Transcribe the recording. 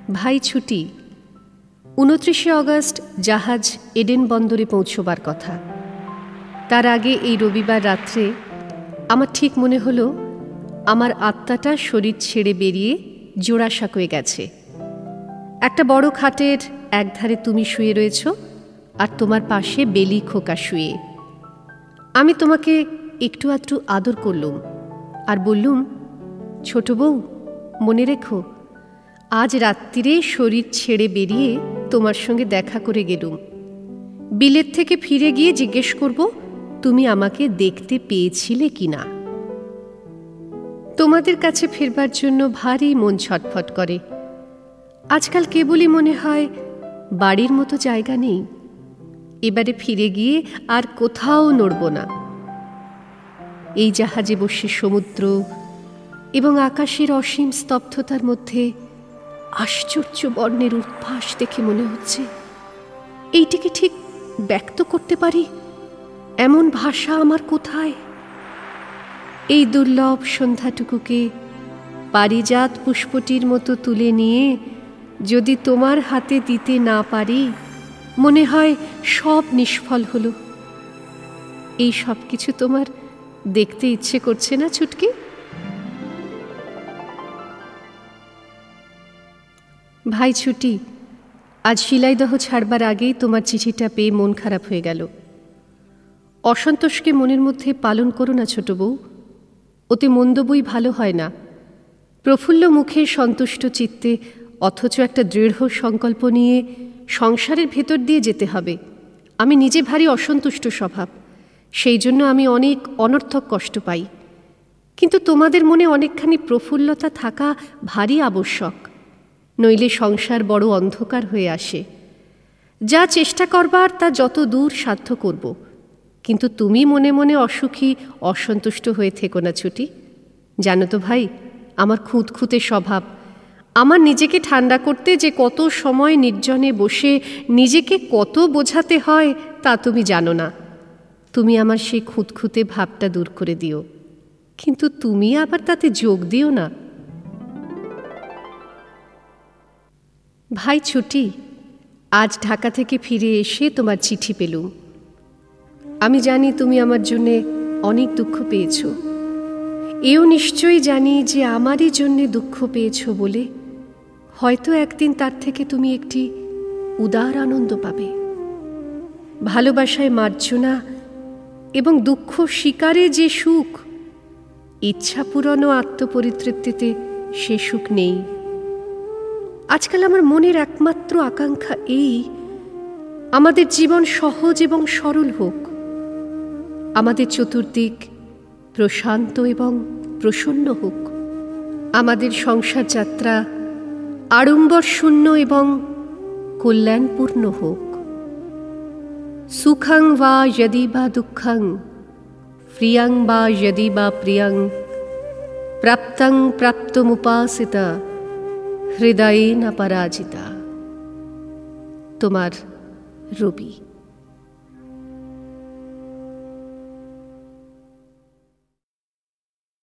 ভাই ছুটি। 29 অগস্ট জাহাজ এডেন বন্দরে পৌঁছবার কথা। তার আগে এই রবিবার রাত্রে আমার ঠিক মনে হলো আমার আত্মাটা শরীর ছেড়ে বেরিয়ে জোড়াসাঁকোয় গেছে। একটা বড় খাটের একধারে তুমি শুয়ে রয়েছ, আর তোমার পাশে বেলি খোকা শুয়ে। আমি তোমাকে একটু আধটু আদর করলুম আর বললুম, ছোট বউ, মনে রেখো, আজ রাত্রিরে শরীর ছেড়ে বেরিয়ে তোমার সঙ্গে দেখা করে গেলুম। বিলেত থেকে ফিরে গিয়ে জিজ্ঞেস করব তুমি আমাকে দেখতে পেয়েছিলে কিনা। তোমাদের কাছে ফিরবার জন্য ভারী মন ছটফট করে। আজকাল কেবলই মনে হয় বাড়ির মতো জায়গা নেই। এবারে ফিরে গিয়ে আর কোথাও নড়ব না। এই জাহাজে বসে সমুদ্র এবং আকাশের অসীম স্তব্ধতার মধ্যে আশ্চর্য বর্ণের উদ্ভাস দেখে মনে হচ্ছে এইটিকে ঠিক ব্যক্ত করতে পারি এমন ভাষা আমার কোথায়। এই দুর্লভ সন্ধ্যাটুকুকে পারিজাত পুষ্পটির মতো তুলে নিয়ে যদি তোমার হাতে দিতে না পারি, মনে হয় সব নিষ্ফল হলো। এই সব কিছু তোমার দেখতে ইচ্ছে করছে না ছুটকি? ভাই ছুটি, আজ শিলাইদহ ছাড়বার আগেই তোমার চিঠিটা পেয়ে মন খারাপ হয়ে গেল। অসন্তোষকে মনের মধ্যে পালন করো না ছোট বউ, ওতে মন্দ বই ভালো হয় না। প্রফুল্ল মুখে সন্তুষ্ট চিত্তে অথচ একটা দৃঢ় সংকল্প নিয়ে সংসারের ভেতর দিয়ে যেতে হবে। আমি নিজে ভারী অসন্তুষ্ট স্বভাব, সেই জন্য আমি অনেক অনর্থক কষ্ট পাই। কিন্তু তোমাদের মনে অনেকখানি প্রফুল্লতা থাকা ভারী আবশ্যক, নইলে সংসার বড় অন্ধকার হয়ে আসে। যা চেষ্টা করবার তা যত দূর সাধ্য করব, কিন্তু তুমি মনে মনে অসুখী অসন্তুষ্ট হয়ে থেকো না ছুটি। জানো তো ভাই, আমার খুঁতখুঁতে স্বভাব। আমার নিজেকে ঠান্ডা করতে যে কত সময় নির্জনে বসে নিজেকে কত বোঝাতে হয় তা তুমি জানো না। তুমি আমার সেই খুঁতখুঁতে ভাবটা দূর করে দিও, কিন্তু তুমি আবার তাতে যোগ দিও না। ভাই ছুটি, আজ ঢাকা থেকে ফিরে এসে তোমার চিঠি পেলুম। আমি জানি তুমি আমার জন্যে অনেক দুঃখ পেয়েছ। এও নিশ্চয়ই জানি যে আমারই জন্যে দুঃখ পেয়েছ বলে হয়তো একদিন তার থেকে তুমি একটি উদার আনন্দ পাবে। ভালোবাসায় মার্জনা এবং দুঃখ স্বীকারে যে সুখ, ইচ্ছা পূরণ ও আত্মপরিতৃপ্তিতে সে সুখ নেই। আজকাল আমার মনের একমাত্র আকাঙ্ক্ষা এই, আমাদের জীবন সহজ এবং সরল হোক, আমাদের চতুর্দিক প্রশান্ত এবং প্রসন্ন হোক, আমাদের সংসার যাত্রা আড়ম্বর শূন্য এবং কল্যাণপূর্ণ হোক। সুখং বা যদি বা দুঃখং, প্রিয়ং বা যদি বা প্রিয়ং, প্রাপ্তং প্রাপ্তমুপাসিতা, হৃদয়ে না পরাজিতা। তোমার রবি।